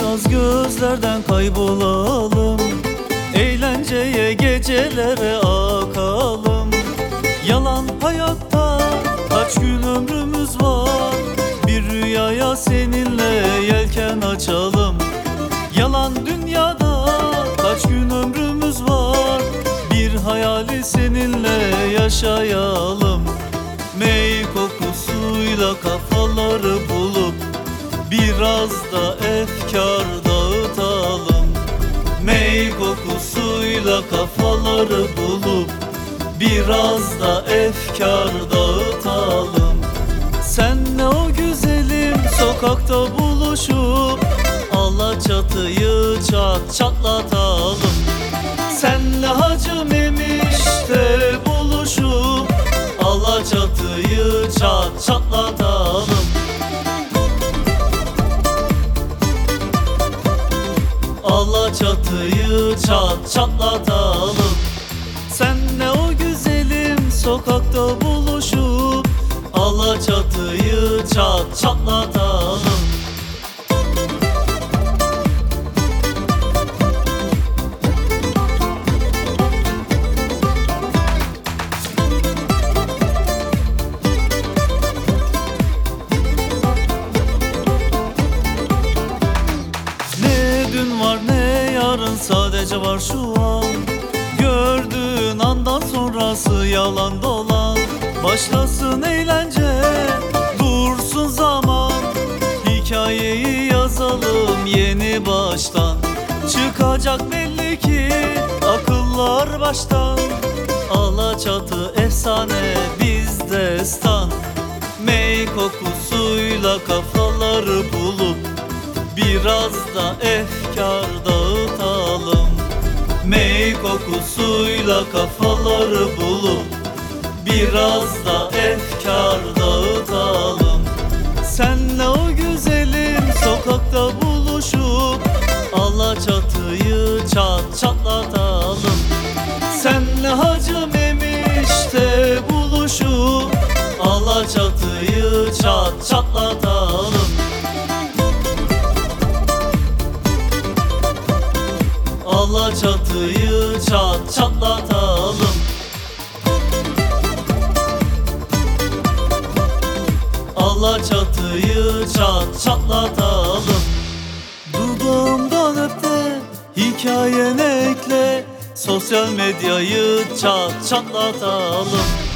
Biraz gözlerden kaybolalım, eğlenceye gecelere akalım. Yalan hayatta kaç gün ömrümüz var, bir rüyaya seninle yelken açalım. Yalan dünyada kaç gün ömrümüz var, bir hayali seninle yaşayalım. Mey kokusuyla kafaları bulup biraz da efkar dağıtalım. Mey kokusuyla kafaları bulup biraz da efkar dağıtalım. Senle o güzelim sokakta buluşup Alaçatı'yı çat çatlatalım. Senle Hacı Memiş'te buluşup Alaçatı'yı çat çatlatalım. Alaçatı'yı çat çatlatalım. Senle o güzelim sokakta buluşup Alaçatı'yı çat çatlatalım. Ne dün var ne yarın, sadece var şu an. Gördüğün andan sonrası yalan dolan. Başlasın eğlence, dursun zaman. Hikayeyi yazalım yeni baştan. Çıkacak belli ki akıllar baştan. Alaçatı efsane, biz destan. Mey kokusuyla kafaları bulup biraz da efkar dağıtalım. Mey kokusuyla kafaları bulup biraz da efkar dağıtalım. Senle o güzelim sokakta buluşup Alaçatı'yı çat çatlatalım. Senle Hacı Memiş'te buluşup Alaçatı'yı çat çatlatalım. Alaçatı'yı çat çatlatalım. Alaçatı'yı çat çatlatalım. Dudağımdan öp de hikayene ekle, sosyal medyayı çat çatlatalım.